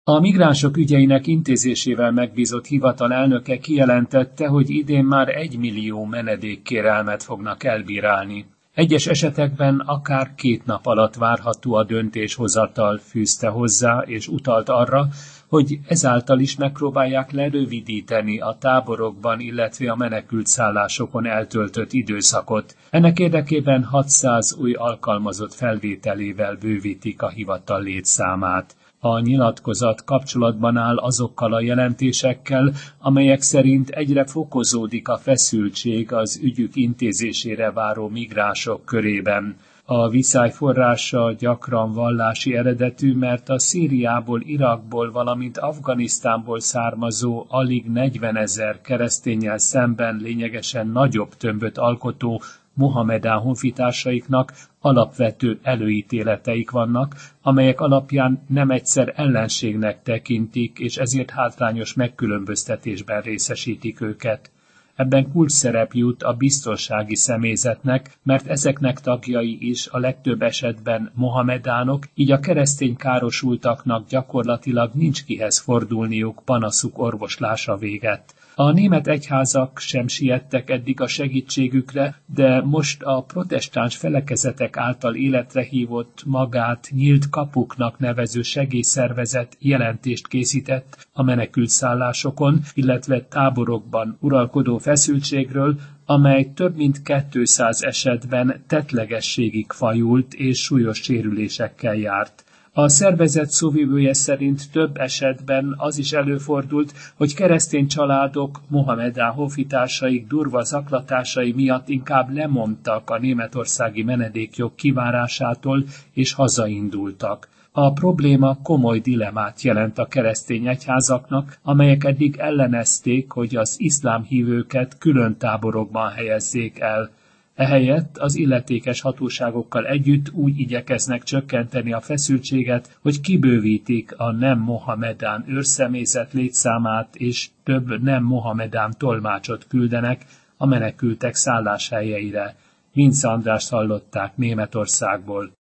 A migránsok ügyeinek intézésével megbízott hivatal elnöke kijelentette, hogy idén már 1 millió menedékkérelmet fognak elbírálni. Egyes esetekben akár 2 nap alatt várható a döntéshozatal, fűzte hozzá, és utalt arra, hogy ezáltal is megpróbálják lerövidíteni a táborokban, illetve a menekültszállásokon eltöltött időszakot. Ennek érdekében 600 új alkalmazott felvételével bővítik a hivatal létszámát. A nyilatkozat kapcsolatban áll azokkal a jelentésekkel, amelyek szerint egyre fokozódik a feszültség az ügyük intézésére váró migránsok körében. A viszály forrása gyakran vallási eredetű, mert a Szíriából, Irakból, valamint Afganisztánból származó alig 40 000 kereszténnyel szemben lényegesen nagyobb tömböt alkotó mohamedán honfitársaiknak alapvető előítéleteik vannak, amelyek alapján nem egyszer ellenségnek tekintik, és ezért hátrányos megkülönböztetésben részesítik őket. Ebben kulcsszerep jut a biztonsági személyzetnek, mert ezeknek tagjai is a legtöbb esetben mohamedánok, így a keresztény károsultaknak gyakorlatilag nincs kihez fordulniuk panaszuk orvoslása végett. A német egyházak sem siettek eddig a segítségükre, de most a protestáns felekezetek által életre hívott, magát nyílt kapuknak nevező segélyszervezet jelentést készített a menekültszállásokon, illetve táborokban uralkodó feszültségről, amely több mint 200 esetben tettlegességig fajult és súlyos sérülésekkel járt. A szervezet szóvivője szerint több esetben az is előfordult, hogy keresztény családok mohamedán honfitársaik durva zaklatásai miatt inkább lemondtak a németországi menedékjog kivárásától és hazaindultak. A probléma komoly dilemmát jelent a keresztény egyházaknak, amelyek eddig ellenezték, hogy az iszlám hívőket külön táborokban helyezzék el. Ehelyett az illetékes hatóságokkal együtt úgy igyekeznek csökkenteni a feszültséget, hogy kibővítik a nem mohamedán őrszemélyzet létszámát, és több nem mohamedán tolmácsot küldenek a menekültek szálláshelyeire. Vince Andrást hallották Németországból.